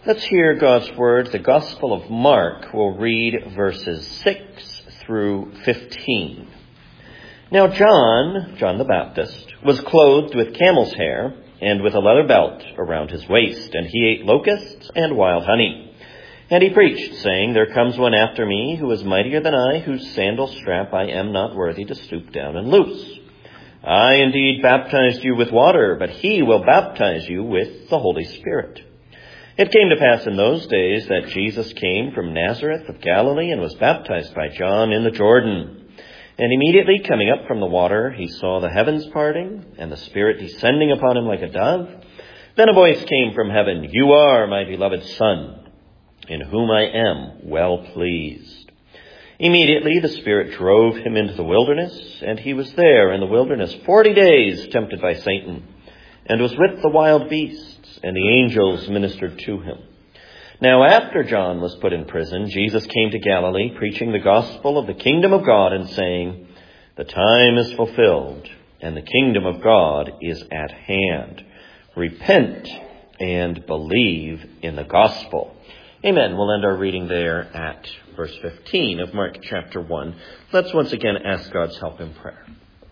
Let's hear God's word. The Gospel of Mark. We'll read verses 6 through 15. Now John the Baptist, was clothed with camel's hair and with a leather belt around his waist, and he ate locusts and wild honey. And he preached, saying, There comes one after me who is mightier than I, whose sandal strap I am not worthy to stoop down and loose. I indeed baptized you with water, but he will baptize you with the Holy Spirit. It came to pass in those days that Jesus came from Nazareth of Galilee and was baptized by John in the Jordan. And immediately coming up from the water, he saw the heavens parting and the Spirit descending upon him like a dove. Then a voice came from heaven, You are my beloved Son, in whom I am well pleased. Immediately the Spirit drove him into the wilderness, and he was there in the wilderness 40 days, tempted by Satan, and was with the wild beasts, and the angels ministered to him. Now after John was put in prison, Jesus came to Galilee, preaching the gospel of the kingdom of God, and saying, The time is fulfilled, and the kingdom of God is at hand. Repent and believe in the gospel. Amen. We'll end our reading there at verse 15 of Mark chapter 1. Let's once again ask God's help in prayer.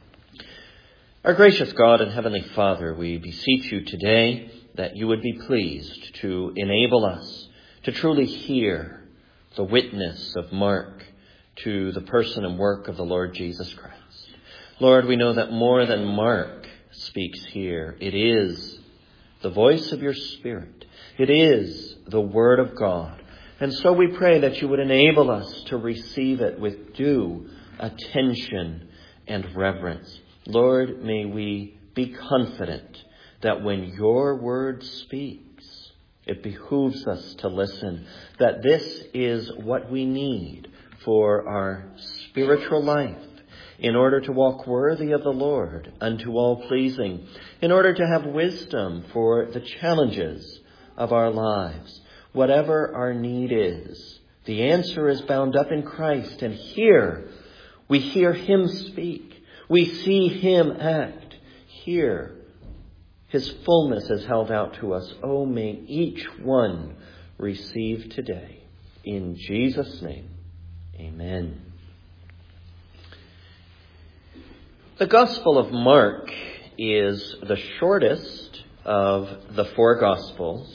Our gracious God and Heavenly Father, we beseech you today that you would be pleased to enable us to truly hear the witness of Mark to the person and work of the Lord Jesus Christ. Lord, we know that more than Mark speaks here, it is the voice of your Spirit. It is the Word of God. And so we pray that you would enable us to receive it with due attention and reverence. Lord, may we be confident that when your word speaks, it behooves us to listen, that this is what we need for our spiritual life, in order to walk worthy of the Lord, unto all pleasing, in order to have wisdom for the challenges of our lives. Whatever our need is, the answer is bound up in Christ. And here we hear him speak. We see him act. Here his fullness is held out to us. Oh, may each one receive today. In Jesus' name, amen. The Gospel of Mark is the shortest of the four Gospels.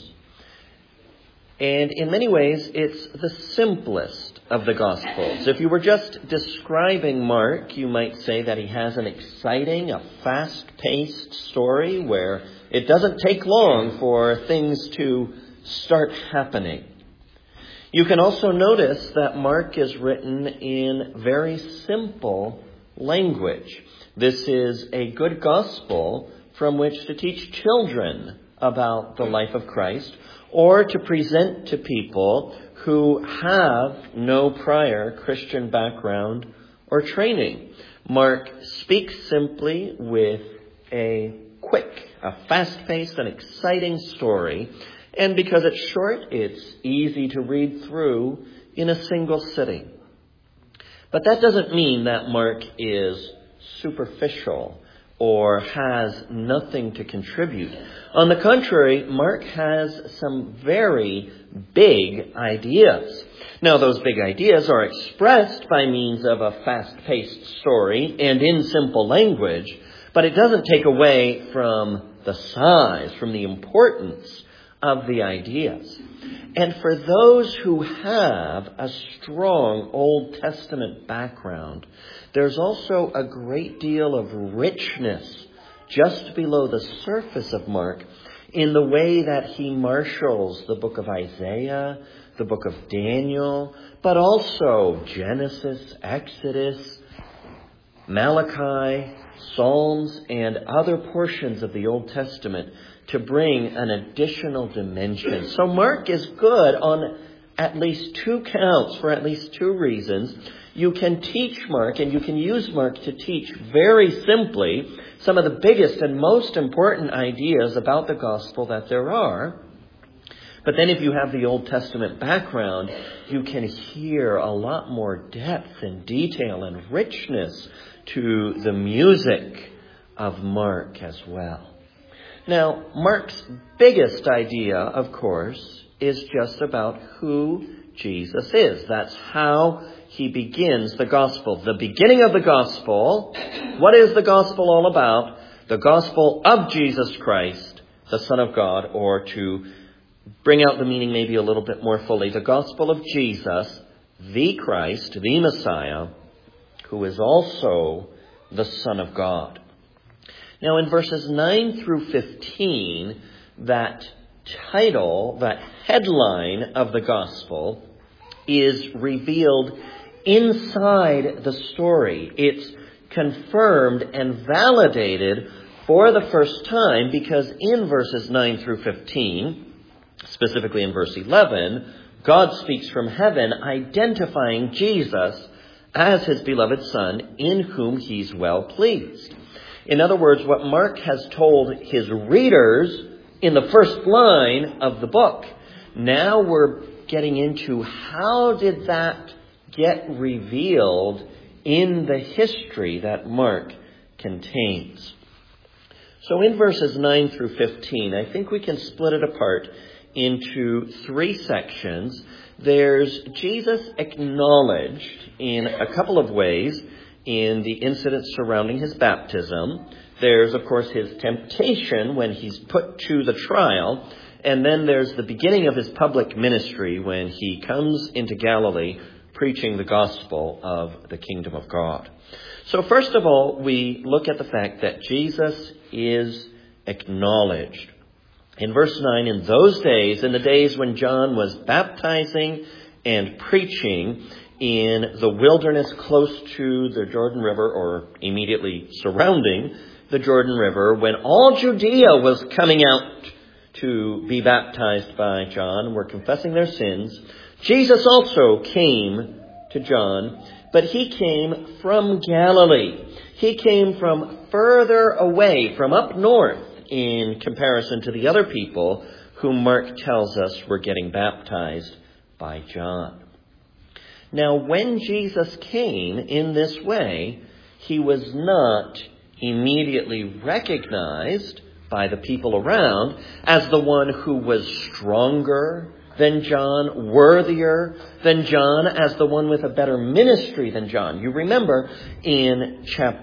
And in many ways, it's the simplest of the Gospels. If you were just describing Mark, you might say that he has an exciting, a fast-paced story where it doesn't take long for things to start happening. You can also notice that Mark is written in very simple language. This is a good gospel from which to teach children about the life of Christ, or to present to people who have no prior Christian background or training. Mark speaks simply with a fast-paced and exciting story. And because it's short, it's easy to read through in a single sitting. But that doesn't mean that Mark is superficial or has nothing to contribute. On the contrary, Mark has some very big ideas. Now, those big ideas are expressed by means of a fast-paced story and in simple language, but it doesn't take away from the size, from the importance of the ideas. And for those who have a strong Old Testament background, there's also a great deal of richness just below the surface of Mark in the way that he marshals the book of Isaiah, the book of Daniel, but also Genesis, Exodus, Malachi, Psalms, and other portions of the Old Testament to bring an additional dimension. So Mark is good on at least two counts for at least two reasons. You can teach Mark and you can use Mark to teach very simply some of the biggest and most important ideas about the gospel that there are. But then if you have the Old Testament background, you can hear a lot more depth and detail and richness to the music of Mark as well. Now, Mark's biggest idea, of course, is just about who Jesus is. That's how he begins the gospel. The beginning of the gospel, what is the gospel all about? The gospel of Jesus Christ, the Son of God, or to bring out the meaning maybe a little bit more fully, the gospel of Jesus, the Christ, the Messiah, who is also the Son of God. Now in verses 9 through 15, that title, that headline of the gospel is revealed inside the story. It's confirmed and validated for the first time because in verses 9 through 15, specifically in verse 11, God speaks from heaven identifying Jesus as his beloved Son in whom he's well pleased. In other words, what Mark has told his readers in the first line of the book, now we're getting into how did that get revealed in the history that Mark contains. So in verses 9 through 15, I think we can split it apart into three sections. There's Jesus acknowledged in a couple of ways in the incidents surrounding his baptism. There's, of course, his temptation when he's put to the trial. And then there's the beginning of his public ministry when he comes into Galilee preaching the gospel of the kingdom of God. So first of all, we look at the fact that Jesus is acknowledged. In verse 9, in those days, in the days when John was baptizing and preaching in the wilderness close to the Jordan River, or immediately surrounding the Jordan River, when all Judea was coming out to be baptized by John, were confessing their sins, Jesus also came to John, but he came from Galilee. He came from further away, from up north, in comparison to the other people whom Mark tells us were getting baptized by John. Now, when Jesus came in this way, he was not immediately recognized by the people around as the one who was stronger than John, worthier than John, as the one with a better ministry than John. You remember in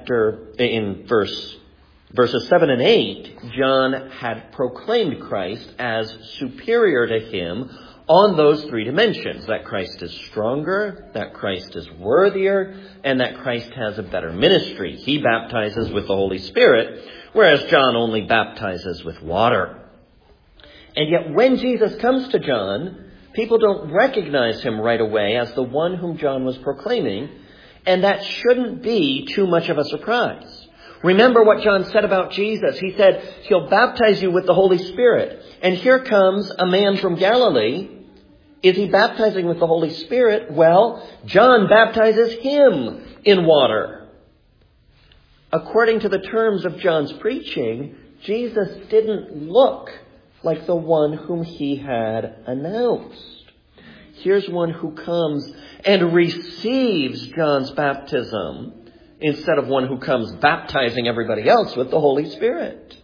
verses 7 and 8, John had proclaimed Christ as superior to him on those three dimensions, that Christ is stronger, that Christ is worthier, and that Christ has a better ministry. He baptizes with the Holy Spirit, whereas John only baptizes with water. And yet when Jesus comes to John, people don't recognize him right away as the one whom John was proclaiming, and that shouldn't be too much of a surprise. Remember what John said about Jesus. He said, he'll baptize you with the Holy Spirit. And here comes a man from Galilee. Is he baptizing with the Holy Spirit? Well, John baptizes him in water. According to the terms of John's preaching, Jesus didn't look like the one whom he had announced. Here's one who comes and receives John's baptism instead of one who comes baptizing everybody else with the Holy Spirit.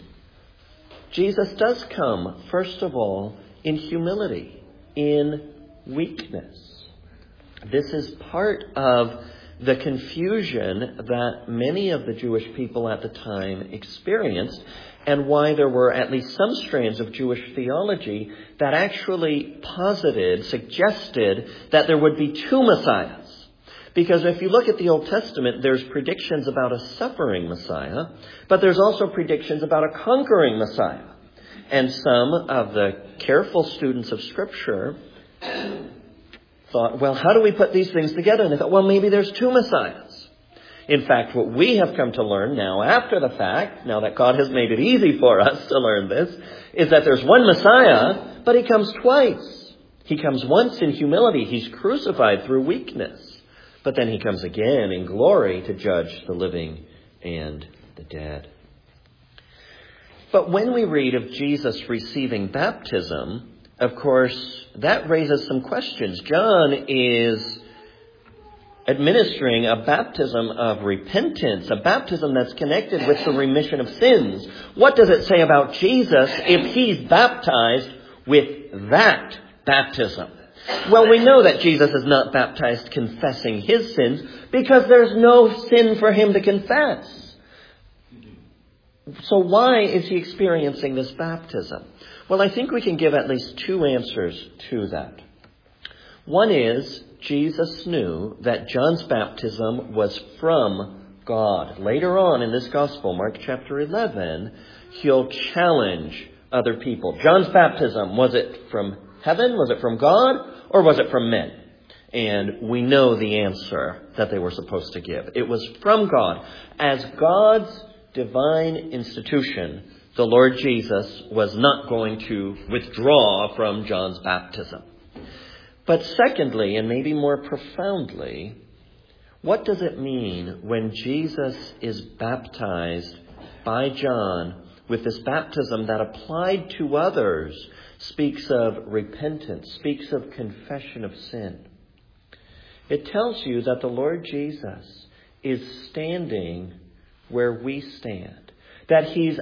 Jesus does come, first of all, in humility, in weakness. This is part of the confusion that many of the Jewish people at the time experienced, and why there were at least some strands of Jewish theology that actually suggested that there would be two Messiahs. Because if you look at the Old Testament, there's predictions about a suffering Messiah, but there's also predictions about a conquering Messiah. And some of the careful students of Scripture thought, well, how do we put these things together? And they thought, well, maybe there's two Messiahs. In fact, what we have come to learn now after the fact, now that God has made it easy for us to learn this, is that there's one Messiah, but he comes twice. He comes once in humility. He's crucified through weakness. But then he comes again in glory to judge the living and the dead. But when we read of Jesus receiving baptism, of course, that raises some questions. John is administering a baptism of repentance, a baptism that's connected with the remission of sins. What does it say about Jesus if he's baptized with that baptism? Well, we know that Jesus is not baptized confessing his sins because there's no sin for him to confess. So why is he experiencing this baptism? Well, I think we can give at least two answers to that. One is Jesus knew that John's baptism was from God. Later on in this gospel, Mark chapter 11, he'll challenge other people. John's baptism, was it from heaven? Was it from God? Or was it from men? And we know the answer that they were supposed to give. It was from God. As God's divine institution, the Lord Jesus was not going to withdraw from John's baptism. But secondly, and maybe more profoundly, what does it mean when Jesus is baptized by John with this baptism that applied to others speaks of repentance, speaks of confession of sin? It tells you that the Lord Jesus is standing where we stand, that he's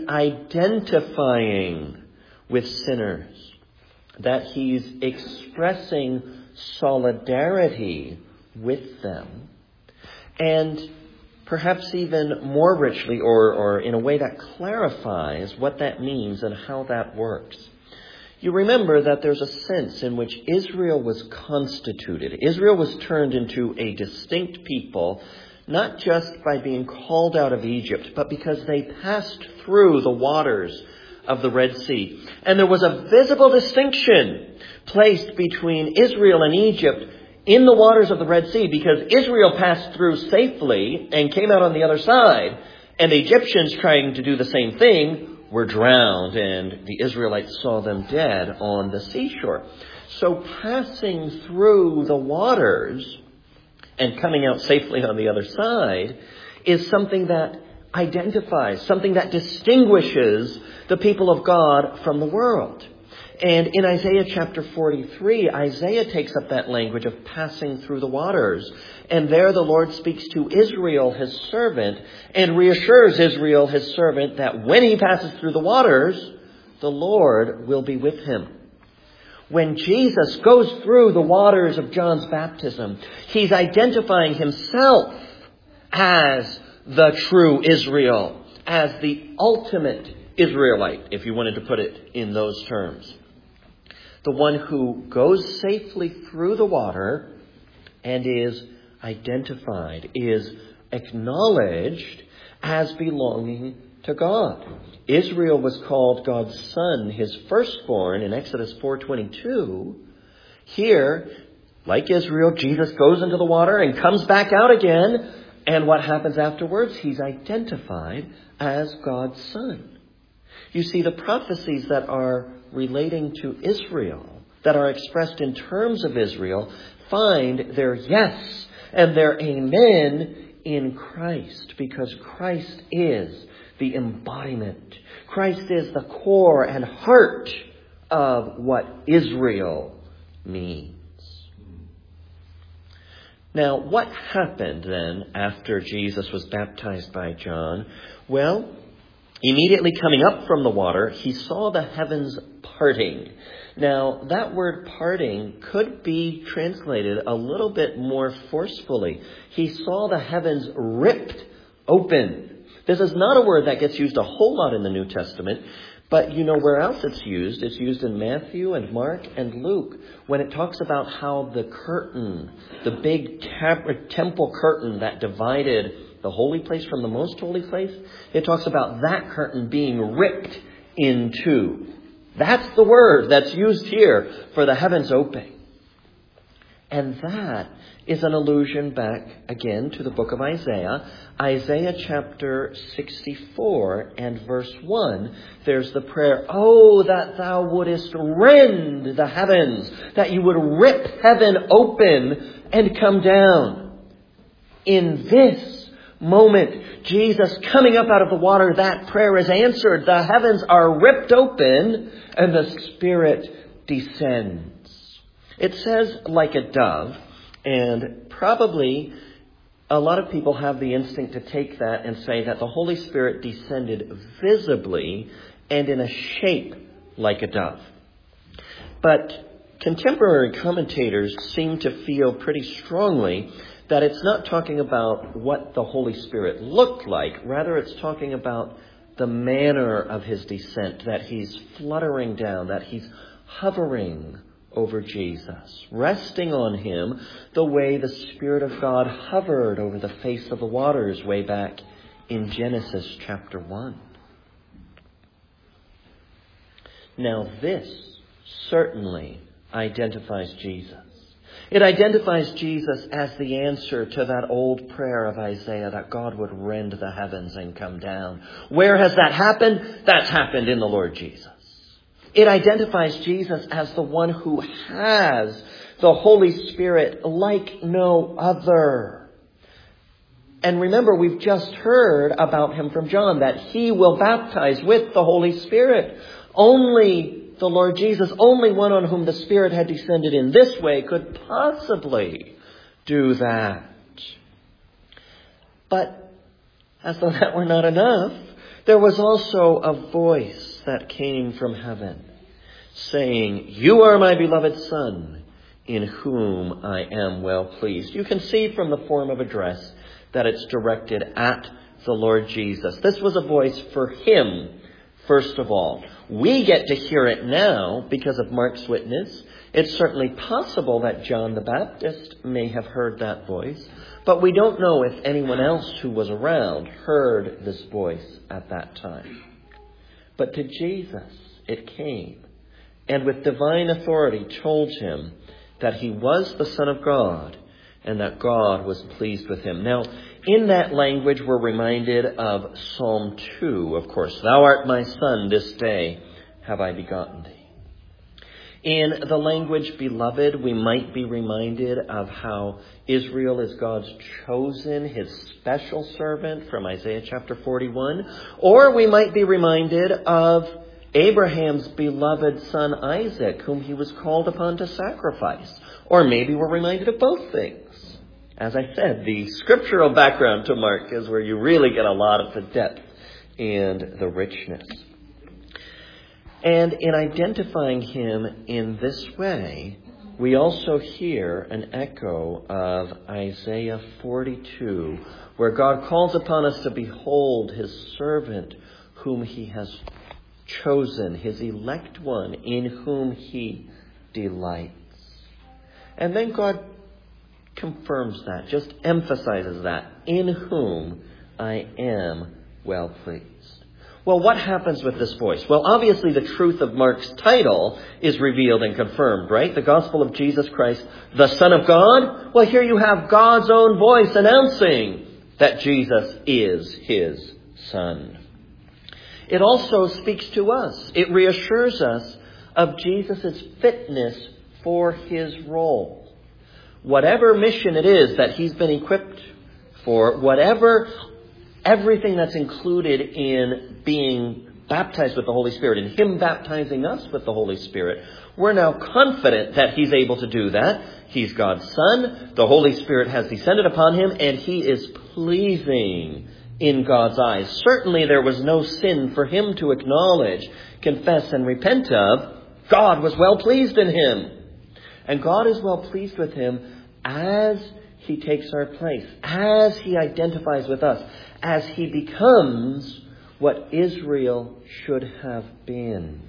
identifying with sinners, that he's expressing solidarity with them, and perhaps even more richly or in a way that clarifies what that means and how that works. You remember that there's a sense in which Israel was constituted. Israel was turned into a distinct people, not just by being called out of Egypt, but because they passed through the waters of the Red Sea. And there was a visible distinction placed between Israel and Egypt in the waters of the Red Sea, because Israel passed through safely and came out on the other side, and the Egyptians trying to do the same thing were drowned, and the Israelites saw them dead on the seashore. So passing through the waters and coming out safely on the other side is something that identifies, something that distinguishes the people of God from the world. And in Isaiah chapter 43, Isaiah takes up that language of passing through the waters. And there the Lord speaks to Israel, his servant, and reassures Israel, his servant, that when he passes through the waters, the Lord will be with him. When Jesus goes through the waters of John's baptism, he's identifying himself as the true Israel, as the ultimate Israelite, if you wanted to put it in those terms. The one who goes safely through the water and is identified, is acknowledged as belonging to God. Israel was called God's son, his firstborn, in Exodus 4:22. Here, like Israel, Jesus goes into the water and comes back out again. And what happens afterwards? He's identified as God's son. You see, the prophecies that are relating to Israel, that are expressed in terms of Israel, find their yes and their amen in Christ, because Christ is the embodiment. Christ is the core and heart of what Israel means. Now, what happened then after Jesus was baptized by John? Well, immediately coming up from the water, he saw the heavens parting. Now, that word parting could be translated a little bit more forcefully. He saw the heavens ripped open. This is not a word that gets used a whole lot in the New Testament, but you know where else it's used? It's used in Matthew and Mark and Luke when it talks about how the curtain, the big temple curtain that divided the holy place from the most holy place, it talks about that curtain being ripped in two. That's the word that's used here for the heavens opening. And that is an allusion back again to the book of Isaiah. Isaiah chapter 64 and verse 1. There's the prayer, "Oh, that thou wouldest rend the heavens," that you would rip heaven open and come down. In this moment, Jesus coming up out of the water, that prayer is answered. The heavens are ripped open and the Spirit descends. It says like a dove, and probably a lot of people have the instinct to take that and say that the Holy Spirit descended visibly and in a shape like a dove. But contemporary commentators seem to feel pretty strongly that it's not talking about what the Holy Spirit looked like. Rather, it's talking about the manner of his descent, that he's fluttering down, that he's hovering over Jesus, resting on him the way the Spirit of God hovered over the face of the waters way back in Genesis chapter 1. Now this certainly identifies Jesus. It identifies Jesus as the answer to that old prayer of Isaiah that God would rend the heavens and come down. Where has that happened? That's happened in the Lord Jesus. It identifies Jesus as the one who has the Holy Spirit like no other. And remember, we've just heard about him from John, that he will baptize with the Holy Spirit. Only the Lord Jesus, only one on whom the Spirit had descended in this way, could possibly do that. But as though that were not enough, there was also a voice that came from heaven saying, "You are my beloved Son, in whom I am well pleased." You can see from the form of address that it's directed at the Lord Jesus. This was a voice for him, first of all. We get to hear it now because of Mark's witness. It's certainly possible that John the Baptist may have heard that voice, but we don't know if anyone else who was around heard this voice at that time. But to Jesus it came, and with divine authority told him that he was the Son of God and that God was pleased with him. Now, in that language, we're reminded of Psalm 2, of course. "Thou art my Son, this day have I begotten thee." In the language beloved, we might be reminded of how Israel is God's chosen, his special servant from Isaiah chapter 41. Or we might be reminded of Abraham's beloved son Isaac, whom he was called upon to sacrifice. Or maybe we're reminded of both things. As I said, the scriptural background to Mark is where you really get a lot of the depth and the richness. And in identifying him in this way, we also hear an echo of Isaiah 42, where God calls upon us to behold his servant whom he has chosen, his elect one in whom he delights. And then God confirms that, just emphasizes that, in whom I am well pleased. Well, what happens with this voice? Well, obviously the truth of Mark's title is revealed and confirmed, right? The gospel of Jesus Christ, the Son of God. Well, here you have God's own voice announcing that Jesus is his Son. It also speaks to us. It reassures us of Jesus' fitness for his role. Whatever mission it is that he's been equipped for, everything that's included in being baptized with the Holy Spirit and him baptizing us with the Holy Spirit, we're now confident that he's able to do that. He's God's Son. The Holy Spirit has descended upon him, and he is pleasing in God's eyes. Certainly there was no sin for him to acknowledge, confess, and repent of. God was well pleased in him. And God is well pleased with him as he takes our place, as he identifies with us, as he becomes what Israel should have been.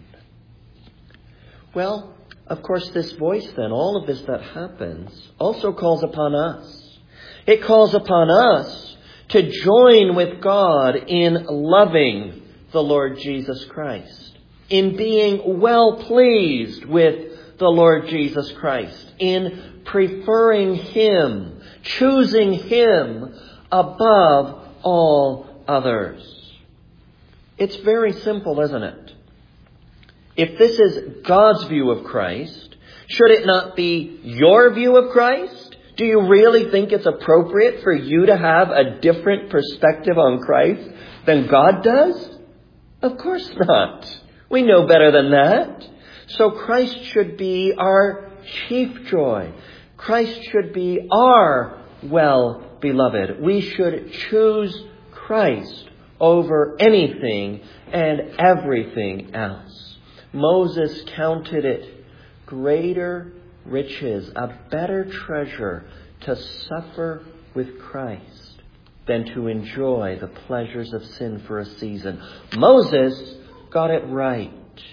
Well, of course, this voice then, all of this that happens, also calls upon us. It calls upon us to join with God in loving the Lord Jesus Christ, in being well pleased with the Lord Jesus Christ, in preferring him, choosing him above all others. It's very simple, isn't it? If this is God's view of Christ, should it not be your view of Christ? Do you really think it's appropriate for you to have a different perspective on Christ than God does? Of course not. We know better than that. So Christ should be our chief joy. Christ should be our well-beloved. We should choose Christ over anything and everything else. Moses counted it greater riches, a better treasure to suffer with Christ than to enjoy the pleasures of sin for a season. Moses got it right.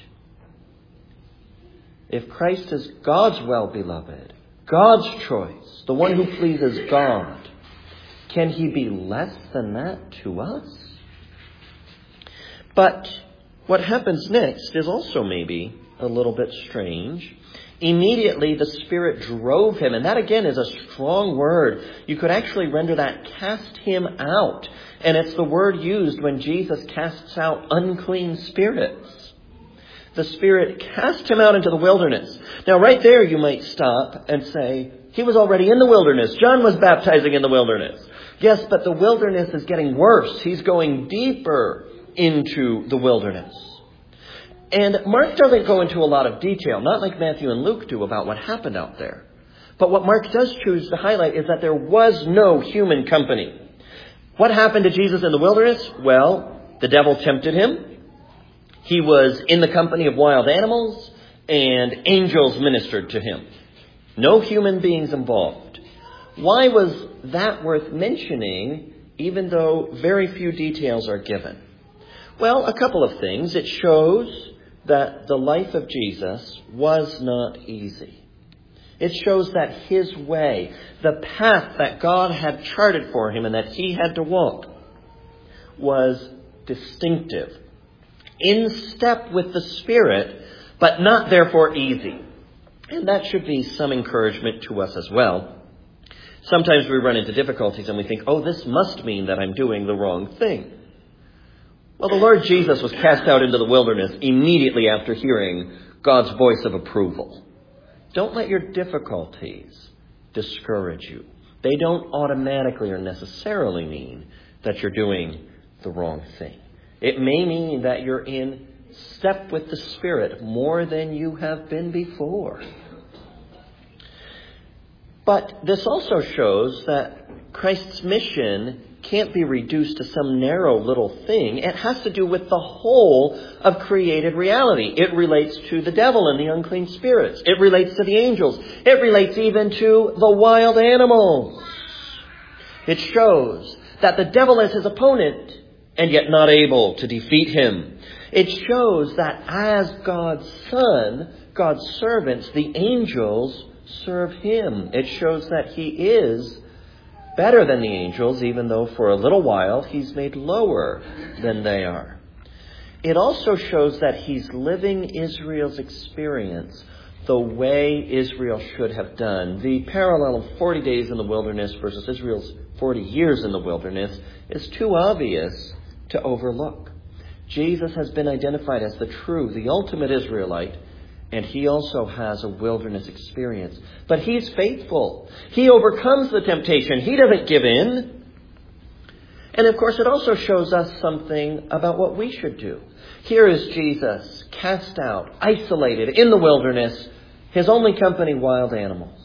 If Christ is God's well-beloved, God's choice, the one who pleases God, can he be less than that to us? But what happens next is also maybe a little bit strange. Immediately the Spirit drove him, and that again is a strong word. You could actually render that cast him out. And it's the word used when Jesus casts out unclean spirits. The Spirit cast him out into the wilderness. Now right there you might stop and say, he was already in the wilderness. John was baptizing in the wilderness. Yes, but the wilderness is getting worse. He's going deeper into the wilderness. And Mark doesn't go into a lot of detail, not like Matthew and Luke do, about what happened out there. But what Mark does choose to highlight is that there was no human company. What happened to Jesus in the wilderness? Well, the devil tempted him. He was in the company of wild animals, and angels ministered to him. No human beings involved. Why was that worth mentioning, even though very few details are given? Well, a couple of things. It shows that the life of Jesus was not easy. It shows that his way, the path that God had charted for him and that he had to walk, was distinctive, in step with the Spirit, but not therefore easy. And that should be some encouragement to us as well. Sometimes we run into difficulties and we think, oh, this must mean that I'm doing the wrong thing. Well, the Lord Jesus was cast out into the wilderness immediately after hearing God's voice of approval. Don't let your difficulties discourage you. They don't automatically or necessarily mean that you're doing the wrong thing. It may mean that you're in step with the Spirit more than you have been before. But this also shows that Christ's mission can't be reduced to some narrow little thing. It has to do with the whole of created reality. It relates to the devil and the unclean spirits. It relates to the angels. It relates even to the wild animals. It shows that the devil is his opponent and yet not able to defeat him. It shows that as God's Son, God's servants, the angels serve him. It shows that he is better than the angels, even though for a little while he's made lower than they are. It also shows that he's living Israel's experience the way Israel should have done. The parallel of 40 days in the wilderness versus Israel's 40 years in the wilderness is too obvious to overlook. Jesus has been identified as the true, the ultimate Israelite, and he also has a wilderness experience. But he's faithful. He overcomes the temptation. He doesn't give in. And of course, it also shows us something about what we should do. Here is Jesus cast out, isolated in the wilderness, his only company, wild animals.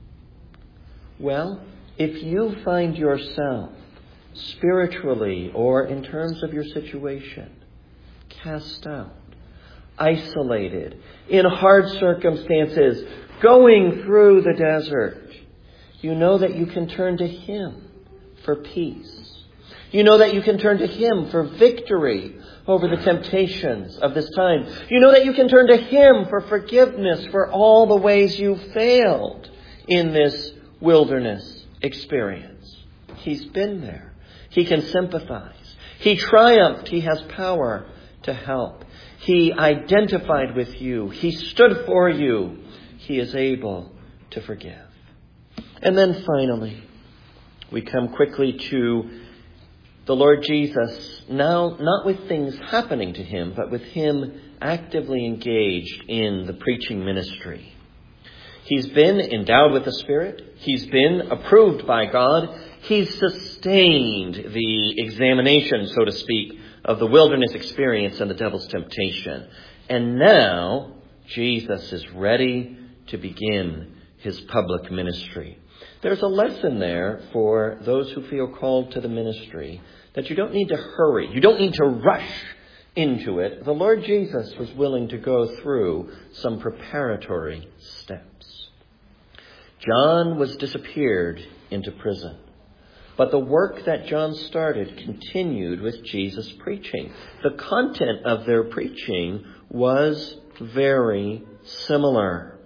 Well, if you find yourself spiritually or in terms of your situation cast out, isolated, in hard circumstances, going through the desert, you know that you can turn to him for peace. You know that you can turn to him for victory over the temptations of this time. You know that you can turn to him for forgiveness for all the ways you failed in this wilderness experience. He's been there. He can sympathize. He triumphed. He has power to help. He identified with you. He stood for you. He is able to forgive. And then finally, we come quickly to the Lord Jesus, now not with things happening to him, but with him actively engaged in the preaching ministry. He's been endowed with the Spirit. He's been approved by God. He's sustained the examination, so to speak, of the wilderness experience and the devil's temptation. And now Jesus is ready to begin his public ministry. There's a lesson there for those who feel called to the ministry, that you don't need to hurry. You don't need to rush into it, the Lord Jesus was willing to go through some preparatory steps. John was disappeared into prison. But the work that John started continued with Jesus' preaching. The content of their preaching was very similar.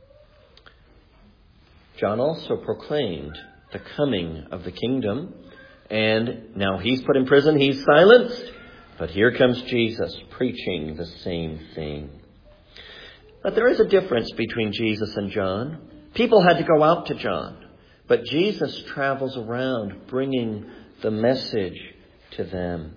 John also proclaimed the coming of the kingdom. And now he's put in prison, he's silenced. But here comes Jesus preaching the same thing. But there is a difference between Jesus and John. People had to go out to John. But Jesus travels around bringing the message to them.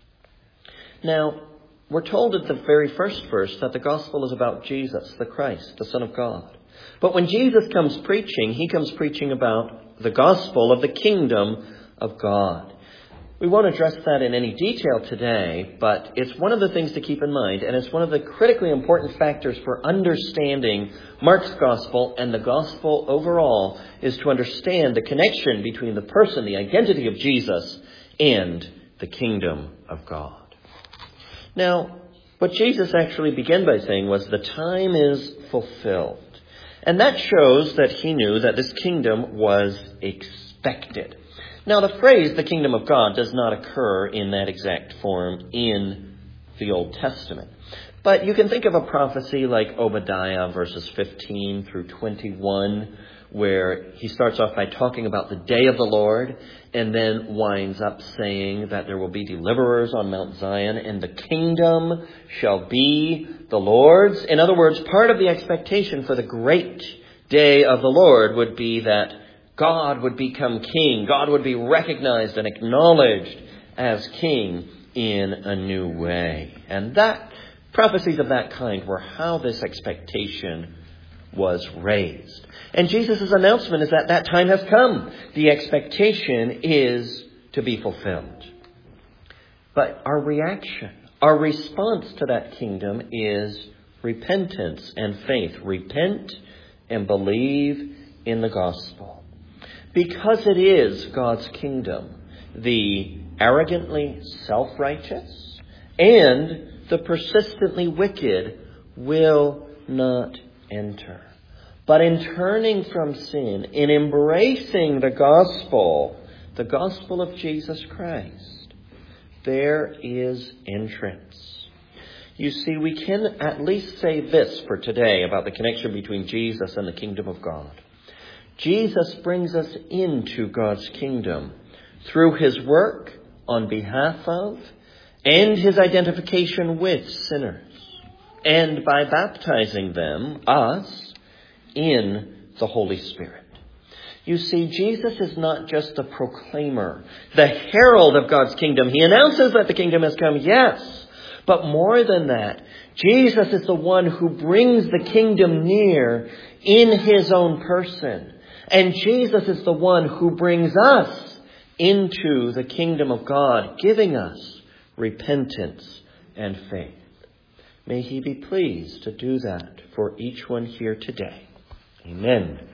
Now, we're told at the very first verse that the gospel is about Jesus, the Christ, the Son of God. But when Jesus comes preaching, he comes preaching about the gospel of the kingdom of God. We won't address that in any detail today, but it's one of the things to keep in mind, and it's one of the critically important factors for understanding Mark's gospel and the gospel overall, is to understand the connection between the person, the identity of Jesus, and the kingdom of God. Now, what Jesus actually began by saying was, the time is fulfilled. And that shows that he knew that this kingdom was expected. Now, the phrase, the kingdom of God, does not occur in that exact form in the Old Testament. But you can think of a prophecy like Obadiah verses 15 through 21, where he starts off by talking about the day of the Lord and then winds up saying that there will be deliverers on Mount Zion and the kingdom shall be the Lord's. In other words, part of the expectation for the great day of the Lord would be that God would become king. God would be recognized and acknowledged as king in a new way. And that prophecies of that kind were how this expectation was raised. And Jesus' announcement is that that time has come. The expectation is to be fulfilled. But our reaction, our response to that kingdom is repentance and faith. Repent and believe in the gospel. Because it is God's kingdom, the arrogantly self-righteous and the persistently wicked will not enter. But in turning from sin, in embracing the gospel of Jesus Christ, there is entrance. You see, we can at least say this for today about the connection between Jesus and the kingdom of God. Jesus brings us into God's kingdom through his work on behalf of and his identification with sinners, and by baptizing them, us, in the Holy Spirit. You see, Jesus is not just a proclaimer, the herald of God's kingdom. He announces that the kingdom has come, yes, but more than that, Jesus is the one who brings the kingdom near in his own person. And Jesus is the one who brings us into the kingdom of God, giving us repentance and faith. May he be pleased to do that for each one here today. Amen.